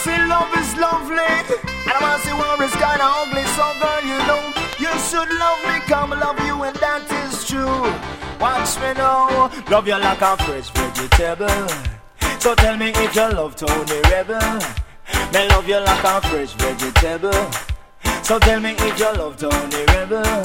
see love is lovely, and I wanna see war is kinda ugly. So girl, you know you should love me, come love you, and that is true. Watch me now, love you like a fresh vegetable. So tell me if you love Tony Rebel. Me love you like a fresh vegetable. So tell me if you love Tony Rebel.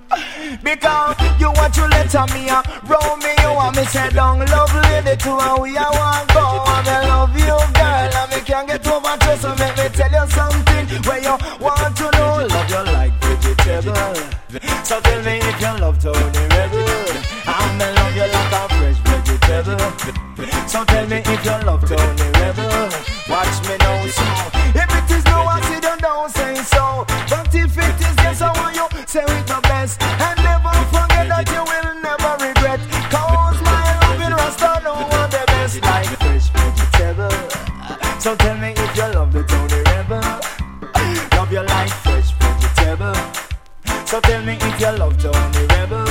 Because you want to let me roll me, you want me say down love lady to and we I want go. And I love you girl, and me can't get over to. So make me tell you something where you want to know. Love you like vegetable. So tell me if you love Tony Rebel. And me love you like a fresh vegetable. So tell me if you love Tony Rebel. Watch me now, so if it is no, I see don't say so. But if it is yes, I want you say it the best. And never forget that you will never regret. Cause my loving Rasta don't want the best like fresh vegetable. So tell me if you love the Tony Rebel. Love you like fresh vegetable. So tell me if you love Tony Rebel.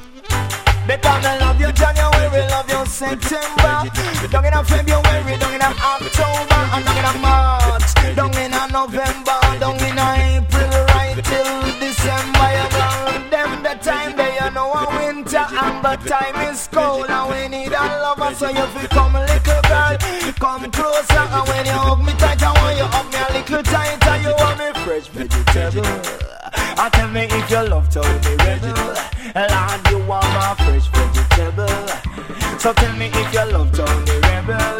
Because I love you January, love you September. Down in a February, down in a October, and down in a March, down in a November, down in a April, right till December. You know them the time they you know a winter, and the time is cold, and we need a lover. So you feel come little girl, come closer, and when you hug me tight, I want you hug me a little tighter. You want me fresh vegetable. And tell me if you love Tony Rebel. Lord, you want my fresh vegetable. So tell me if you love Tony Rebel.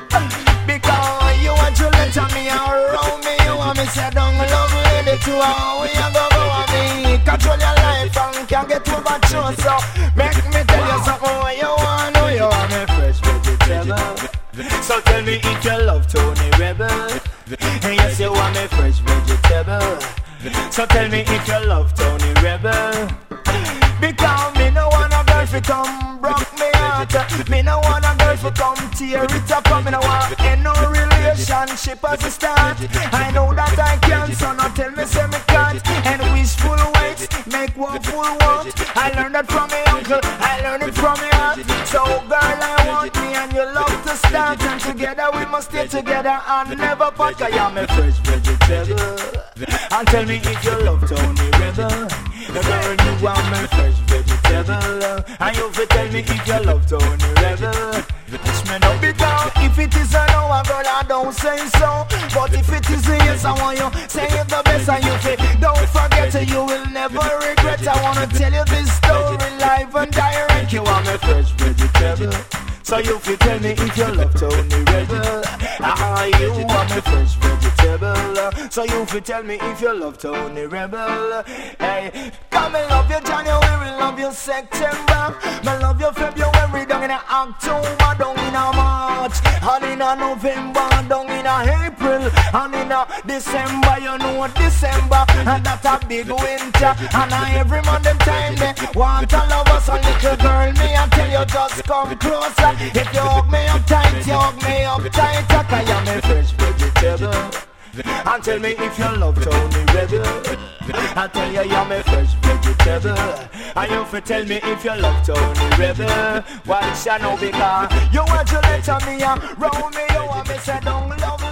Because you want to let me around me. You want me say down love lady to how we a go on me. Control your life and can't get over you. So make me tell you something what you want. Oh, you want me fresh vegetable. So tell me if you love Tony Rebel. And yes, you want me fresh vegetable. So tell me if you love Tony Rebel. Because me no want a girl to come broke me heart. Me no want a girl to come tear it up. Me no want no relationship as a start. I know that I can, so now tell me say me can't. And wishful waits make one full want. I learned that from my uncle, I learned it from my aunt. So girl, I want me and you love to start. And together we must stay together and never part. Cause you're my fresh vegetable. And tell me if you love Tony Rebel. The girl you want me fresh vegetable. And you fi tell me if you love Tony Rebel. It's me no because if it is a no, a girl I don't say so. But if it is a yes, I want you say it the best. And you fi don't forget, you will never regret. I wanna tell you this story live and direct. You want me fresh vegetable. So you fi tell me if you love Tony Rebel. You want me fresh vegetable. So you fi tell me if you love Tony Rebel. Hey, come and love you January, love you September. Me love you February, down in a October, down in a March, and in a November, down in a April, and in a December. You know December, and that a big winter. And every month them time they want to love us. A little girl, me I tell you just come closer. If you hug me up tight, you hug me up tighter. Cause you're my fresh vegetable. And tell me if you love Tony Rebel. I tell you you're my fresh vegetable. And you fi tell me if you love Tony Rebel. Why shall know because you want to let me round me. You want me say don't love